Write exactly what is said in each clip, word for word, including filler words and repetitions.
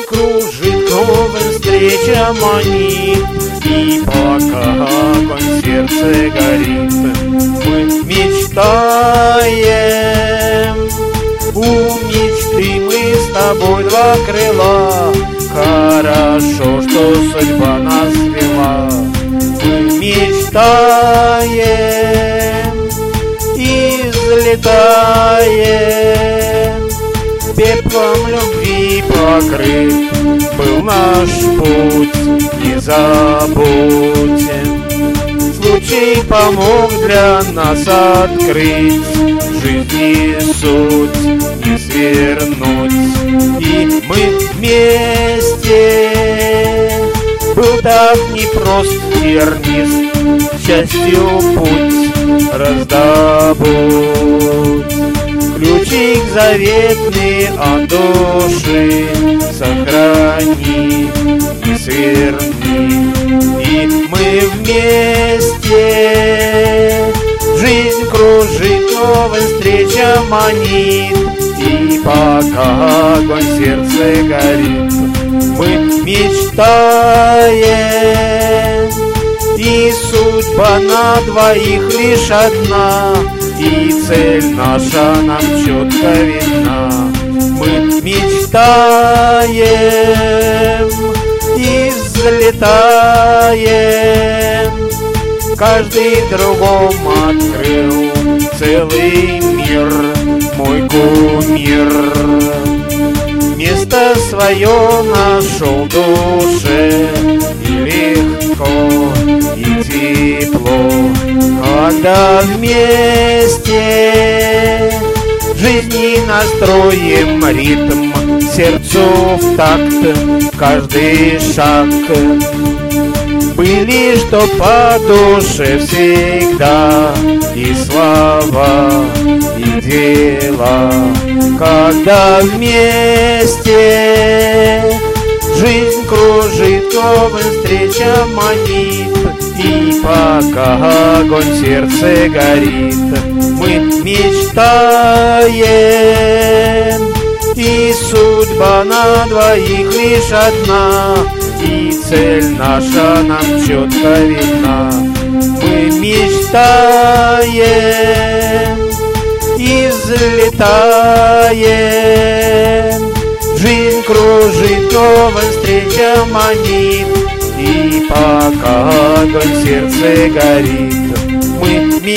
кружит, новым встречам манит, и пока огонь в сердце горит, мы мечтаем. У мечты мы с тобой два крыла, хорошо, что судьба нас свела. Мы мечтаем и взлетаем, пеплом любви покрыт был наш путь незабуден. Случай помог для нас открыть жизни суть, не свернуть. И мы вместе, был так непрост, тернист, счастью путь раздобудь. Ключик заветный от души сохрани, не сверни. И мы вместе, жизнь кружит, новая встреча манит, и пока огонь в сердце горит, мы мечтаем. И судьба на двоих лишь одна, и цель наша нам четко видна. Мы мечтаем и взлетаем, каждый другому открыл целый мир, мой кумир. Место свое нашел в душе, и легко, и тепло, когда вместе жизни настроим ритм, сердцу в такт каждый шаг. Были, что по душе всегда, и слова, и дела, когда вместе жизнь кружит, новым встречам манит, и пока огонь в сердце горит, мы мечтаем. И судьба на двоих лишь одна, и цель наша нам четко видна. Мы мечтаем и взлетаем, жизнь кружит, новая встреча манит, и пока огонь в сердце горит, мы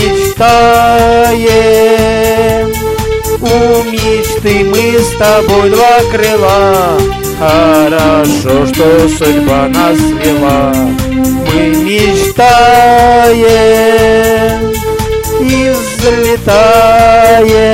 мечтаем. У мечты мы с тобой два крыла, хорошо, что судьба нас свела. Мы мечтаем и взлетаем.